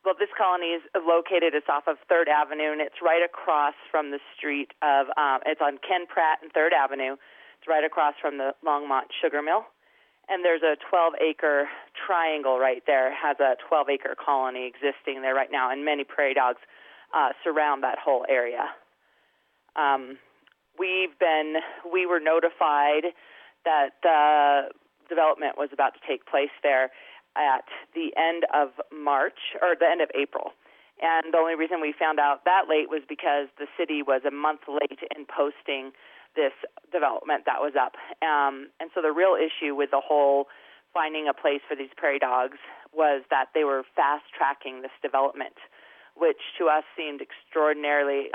Well, this colony is located, it's off of 3rd Avenue, and it's right across from the street of, it's on Ken Pratt and 3rd Avenue. It's right across from the Longmont Sugar Mill. And there's a 12-acre triangle right there. It has a 12-acre colony existing there right now, and many prairie dogs surround that whole area. We were notified that the development was about to take place there at the end of March, or the end of April. And the only reason we found out that late was because the city was a month late in posting this development that was up. And so the real issue with the whole finding a place for these prairie dogs was that they were fast-tracking this development, which to us seemed extraordinarily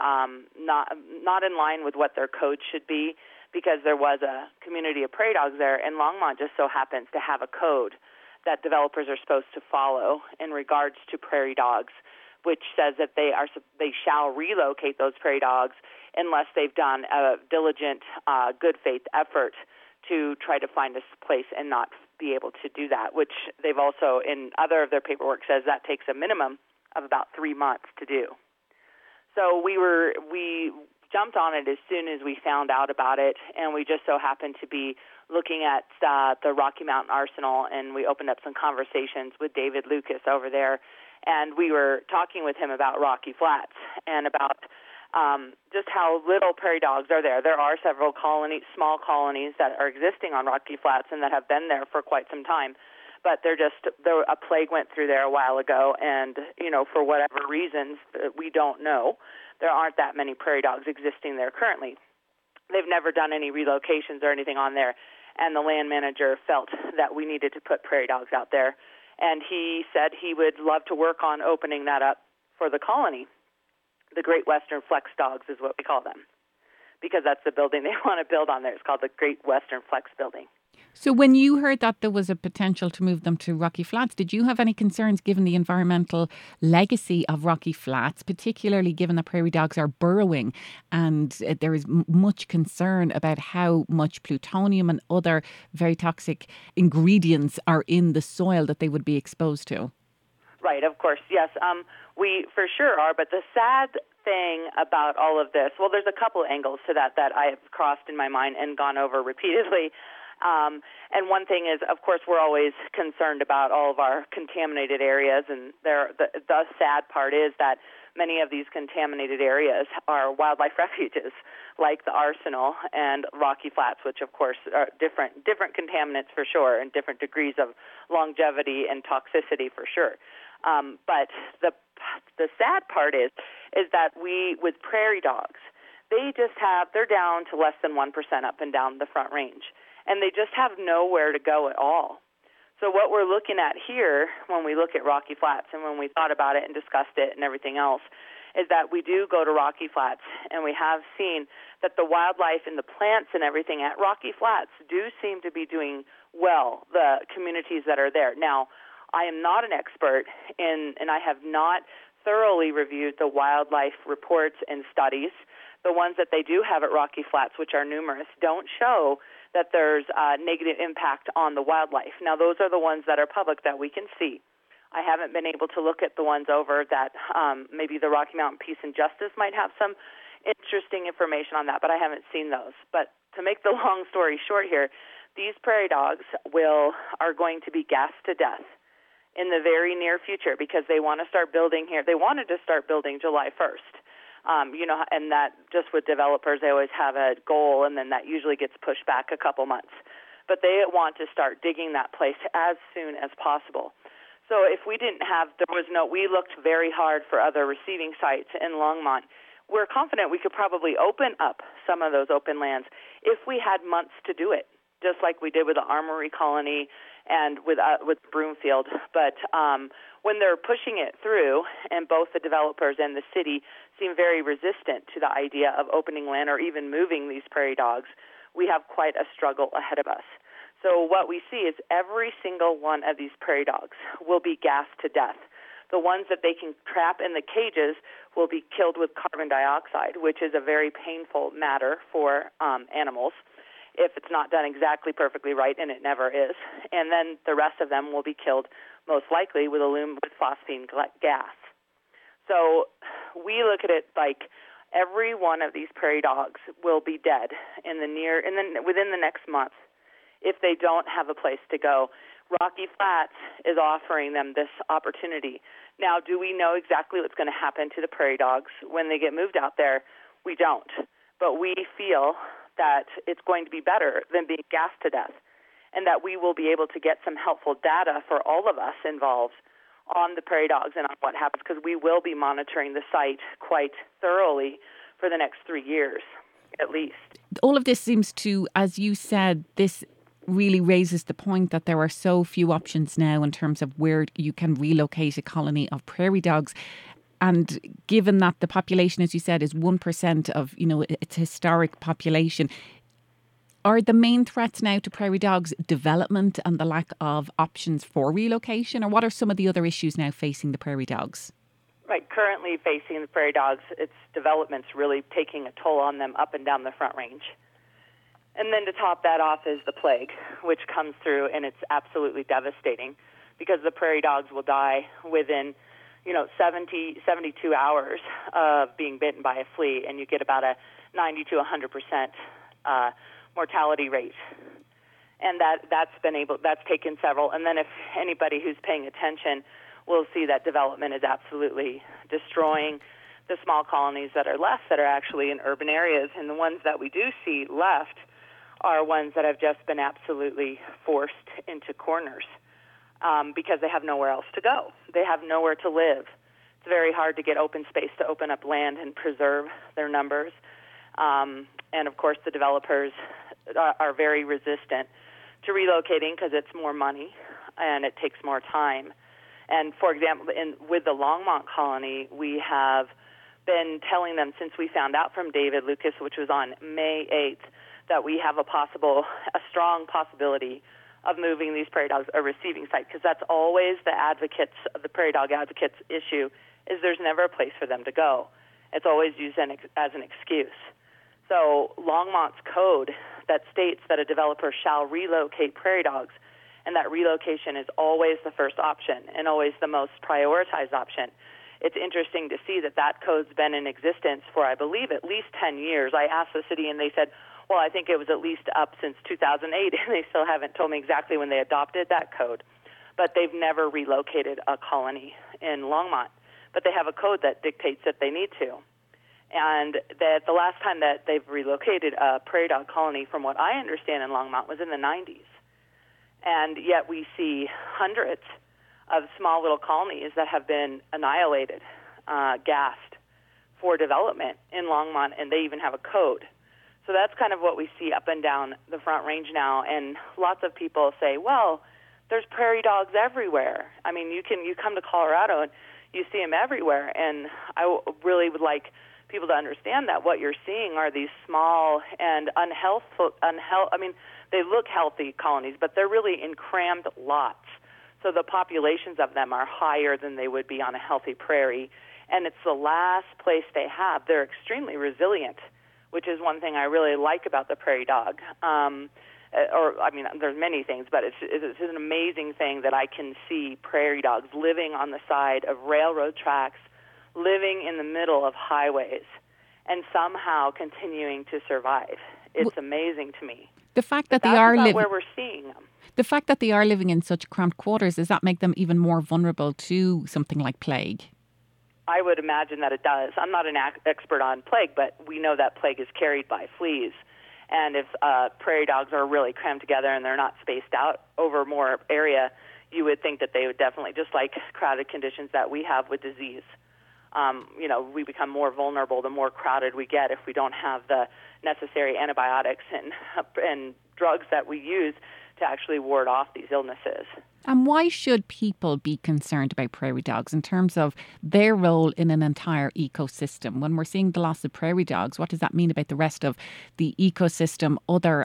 not in line with what their code should be, because there was a community of prairie dogs there, and Longmont just so happens to have a code that developers are supposed to follow in regards to prairie dogs, which says that they shall relocate those prairie dogs unless they've done a diligent, good faith effort to try to find a place and not be able to do that, which they've also, in other of their paperwork, says that takes a minimum of about 3 months to do. So we jumped on it as soon as we found out about it, and we just so happened to be looking at the Rocky Mountain Arsenal, and we opened up some conversations with David Lucas over there, and we were talking with him about Rocky Flats and about just how little prairie dogs are there. There are several small colonies that are existing on Rocky Flats and that have been there for quite some time, but a plague went through there a while ago, and, for whatever reasons, we don't know, there aren't that many prairie dogs existing there currently. They've never done any relocations or anything on there, and the land manager felt that we needed to put prairie dogs out there, and he said he would love to work on opening that up for the colony. The Great Western Flex Dogs is what we call them, because that's the building they want to build on there. It's called the Great Western Flex Building. So when you heard that there was a potential to move them to Rocky Flats, did you have any concerns given the environmental legacy of Rocky Flats, particularly given that prairie dogs are burrowing and there is much concern about how much plutonium and other very toxic ingredients are in the soil that they would be exposed to? Right, of course, yes. We for sure are, but the sad thing about all of this, well, there's a couple angles to that I have crossed in my mind and gone over repeatedly. And one thing is, of course, we're always concerned about all of our contaminated areas, and the sad part is that many of these contaminated areas are wildlife refuges, like the Arsenal and Rocky Flats, which, of course, are different contaminants for sure, and different degrees of longevity and toxicity for sure. But the sad part is that with prairie dogs, they're down to less than 1% up and down the Front Range, and they just have nowhere to go at all. So what we're looking at here when we look at Rocky Flats and when we thought about it and discussed it and everything else is that we do go to Rocky Flats, and we have seen that the wildlife and the plants and everything at Rocky Flats do seem to be doing well, the communities that are there. Now, I am not an expert and I have not thoroughly reviewed the wildlife reports and studies. The ones that they do have at Rocky Flats, which are numerous, don't show that there's a negative impact on the wildlife. Now, those are the ones that are public that we can see. I haven't been able to look at the ones over that maybe the Rocky Mountain Peace and Justice might have some interesting information on that, but I haven't seen those. But to make the long story short here, these prairie dogs are going to be gassed to death in the very near future because they want to start building here. They wanted to start building July 1st. And that just with developers, they always have a goal, and then that usually gets pushed back a couple months. But they want to start digging that place as soon as possible. So if we we looked very hard for other receiving sites in Longmont. We're confident we could probably open up some of those open lands if we had months to do it, just like we did with the Armory Colony and with Broomfield. But when they're pushing it through, and both the developers and the city seem very resistant to the idea of opening land or even moving these prairie dogs, we have quite a struggle ahead of us. So what we see is every single one of these prairie dogs will be gassed to death. The ones that they can trap in the cages will be killed with carbon dioxide, which is a very painful matter for animals. if it's not done exactly perfectly right, and it never is. And then the rest of them will be killed, most likely, with phosphine gas. So we look at it like every one of these prairie dogs will be dead within the next month if they don't have a place to go. Rocky Flats is offering them this opportunity. Now, do we know exactly what's going to happen to the prairie dogs when they get moved out there? We don't. But we feel that it's going to be better than being gassed to death, and that we will be able to get some helpful data for all of us involved on the prairie dogs and on what happens, because we will be monitoring the site quite thoroughly for the next 3 years, at least. All of this seems to, as you said, this really raises the point that there are so few options now in terms of where you can relocate a colony of prairie dogs. And given that the population, as you said, is 1% of, its historic population, are the main threats now to prairie dogs development and the lack of options for relocation? Or what are some of the other issues now facing the prairie dogs? Right, currently facing the prairie dogs, its development's really taking a toll on them up and down the Front Range. And then to top that off is the plague, which comes through, and it's absolutely devastating because the prairie dogs will die within 72 hours of being bitten by a flea, and you get about a 90 to 100% mortality rate. And that's taken several. And then if anybody who's paying attention will see that development is absolutely destroying the small colonies that are left that are actually in urban areas. And the ones that we do see left are ones that have just been absolutely forced into corners because they have nowhere else to go. They have nowhere to live. It's very hard to get open space to open up land and preserve their numbers. And, of course, the developers are very resistant to relocating because it's more money and it takes more time. And, for example, with the Longmont colony, we have been telling them since we found out from David Lucas, which was on May 8th, that we have a strong possibility of moving these prairie dogs a receiving site, because that's always the prairie dog advocates' issue, is there's never a place for them to go. It's always used as an excuse. So Longmont's code that states that a developer shall relocate prairie dogs, and that relocation is always the first option and always the most prioritized option. It's interesting to see that code's been in existence for, I believe, at least 10 years. I asked the city, and they said, well, I think it was at least up since 2008, and they still haven't told me exactly when they adopted that code. But they've never relocated a colony in Longmont. But they have a code that dictates that they need to. And that the last time that they've relocated a prairie dog colony, from what I understand in Longmont, was in the 90s. And yet we see hundreds of small little colonies that have been annihilated, gassed for development in Longmont, and they even have a code. So that's kind of what we see up and down the Front Range now. And lots of people say, well, there's prairie dogs everywhere. I mean, you come to Colorado and you see them everywhere. And I really would like people to understand that what you're seeing are these small and I mean, they look healthy colonies, but they're really in crammed lots. So the populations of them are higher than they would be on a healthy prairie. And it's the last place they have. They're extremely resilient, which is one thing I really like about the prairie dog. There's many things, but it's an amazing thing that I can see prairie dogs living on the side of railroad tracks, living in the middle of highways, and somehow continuing to survive. It's amazing to me. The fact that they are living where we're seeing them. The fact that they are living in such cramped quarters, does that make them even more vulnerable to something like plague? I would imagine that it does. I'm not an expert on plague, but we know that plague is carried by fleas. And if prairie dogs are really crammed together and they're not spaced out over more area, you would think that they would definitely, just like crowded conditions that we have with disease, we become more vulnerable the more crowded we get if we don't have the necessary antibiotics and drugs that we use to actually ward off these illnesses. And why should people be concerned about prairie dogs in terms of their role in an entire ecosystem? When we're seeing the loss of prairie dogs, what does that mean about the rest of the ecosystem, other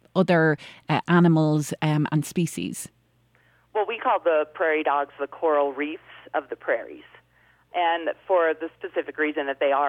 animals and species? Well, we call the prairie dogs the coral reefs of the prairies, and for the specific reason that they are a keystone species. And their healthy existence on our grasslands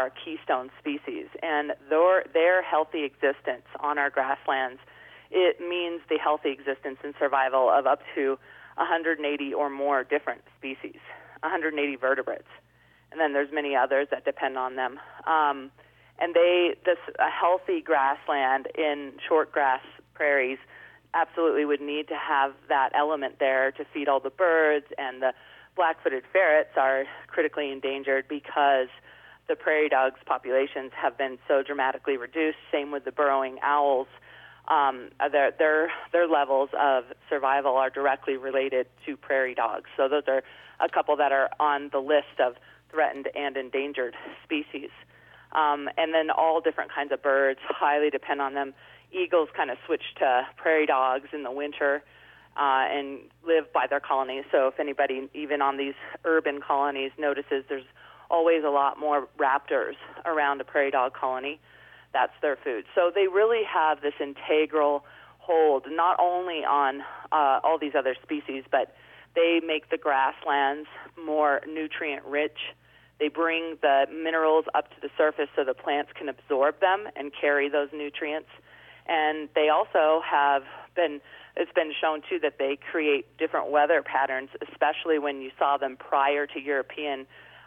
it means the healthy existence and survival of up to 180 or more different species, 180 vertebrates. And then there's many others that depend on them. And a healthy grassland in short grass prairies absolutely would need to have that element there to feed all the birds, and the black-footed ferrets are critically endangered because the prairie dogs' populations have been so dramatically reduced. Same with the burrowing owls. Their levels of survival are directly related to prairie dogs. So those are a couple that are on the list of threatened and endangered species. And then all different kinds of birds highly depend on them. Eagles kind of switch to prairie dogs in the winter and live by their colonies. So if anybody, even on these urban colonies, notices there's always a lot more raptors around a prairie dog colony, that's their food. So they really have this integral hold, not only on all these other species, but they make the grasslands more nutrient-rich. They bring the minerals up to the surface so the plants can absorb them and carry those nutrients. And they also it's been shown, too, that they create different weather patterns, especially when you saw them prior to European,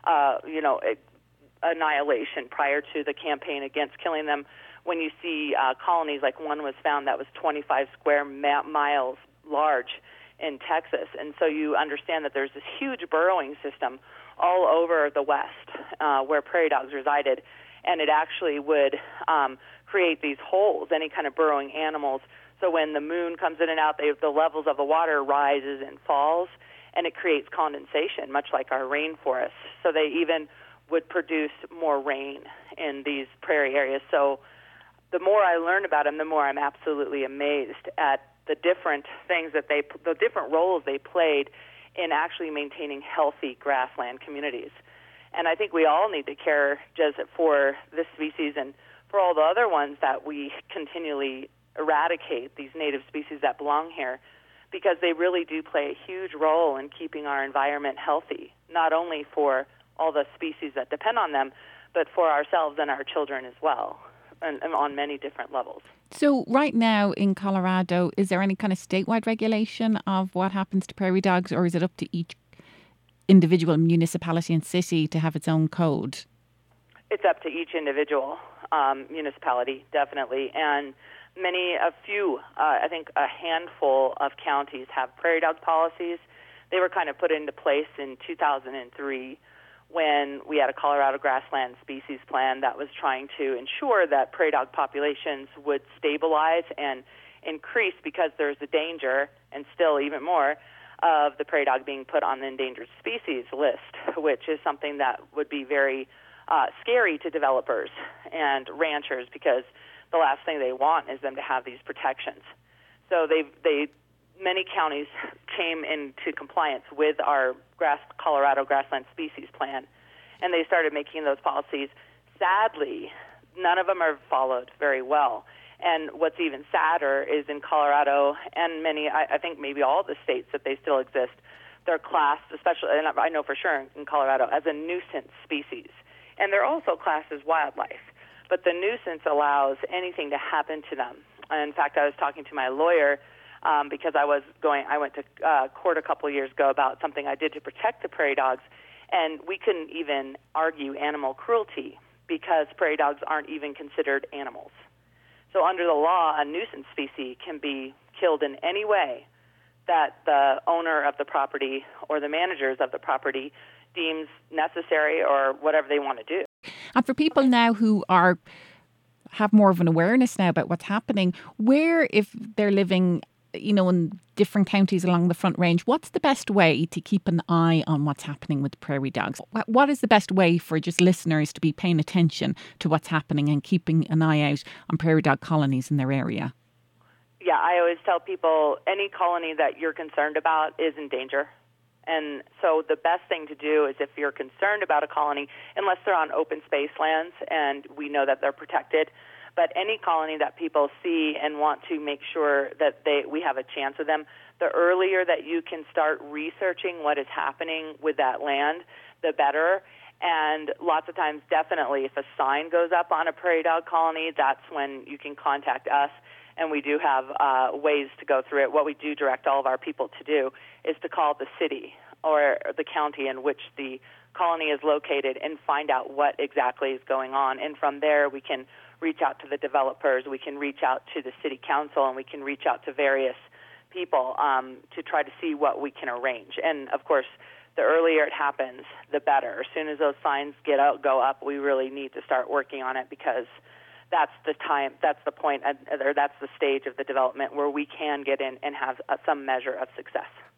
annihilation, prior to the campaign against killing them. When you see colonies, like one was found that was 25 square miles large in Texas. And so you understand that there's this huge burrowing system all over the West where prairie dogs resided, and it actually would create these holes, any kind of burrowing animals. So when the moon comes in and out, the levels of the water rises and falls, and it creates condensation, much like our rainforests. So they even would produce more rain in these prairie areas. So the more I learn about them, the more I'm absolutely amazed at the different things the different roles they played in actually maintaining healthy grassland communities. And I think we all need to care just for this species and for all the other ones that we continually eradicate, these native species that belong here, because they really do play a huge role in keeping our environment healthy, not only for all the species that depend on them, but for ourselves and our children as well, and on many different levels. So right now in Colorado, is there any kind of statewide regulation of what happens to prairie dogs, or is it up to each individual municipality and city to have its own code? It's up to each individual municipality, definitely. And I think a handful of counties have prairie dog policies. They were kind of put into place in 2003 when we had a Colorado grassland species plan that was trying to ensure that prairie dog populations would stabilize and increase, because there's a danger, and still even more, of the prairie dog being put on the endangered species list, which is something that would be very scary to developers and ranchers, because the last thing they want is them to have these protections. So many counties came into compliance with our Colorado grassland species plan, and they started making those policies. Sadly, none of them are followed very well. And what's even sadder is in Colorado and I think maybe all the states that they still exist, they're classed, especially, and I know for sure in Colorado, as a nuisance species. And they're also classed as wildlife. But the nuisance allows anything to happen to them. In fact, I was talking to my lawyer because I went to court a couple of years ago about something I did to protect the prairie dogs, and we couldn't even argue animal cruelty because prairie dogs aren't even considered animals. So under the law, a nuisance species can be killed in any way that the owner of the property or the managers of the property deems necessary or whatever they want to do. And for people now who have more of an awareness now about what's happening, where, if they're living, in different counties along the Front Range, what's the best way to keep an eye on what's happening with prairie dogs? What is the best way for just listeners to be paying attention to what's happening and keeping an eye out on prairie dog colonies in their area? Yeah, I always tell people any colony that you're concerned about is in danger. And so the best thing to do is, if you're concerned about a colony, unless they're on open space lands and we know that they're protected, but any colony that people see and want to make sure that we have a chance of them, the earlier that you can start researching what is happening with that land, the better. And lots of times, definitely, if a sign goes up on a prairie dog colony, that's when you can contact us and we do have ways to go through it. What we do direct all of our people to do is to call the city or the county in which the colony is located and find out what exactly is going on. And from there, we can reach out to the developers, we can reach out to the city council, and we can reach out to various people to try to see what we can arrange. And, of course, the earlier it happens, the better. As soon as those signs go up, we really need to start working on it, because that's the time, that's the point, or that's the stage of the development where we can get in and have some measure of success.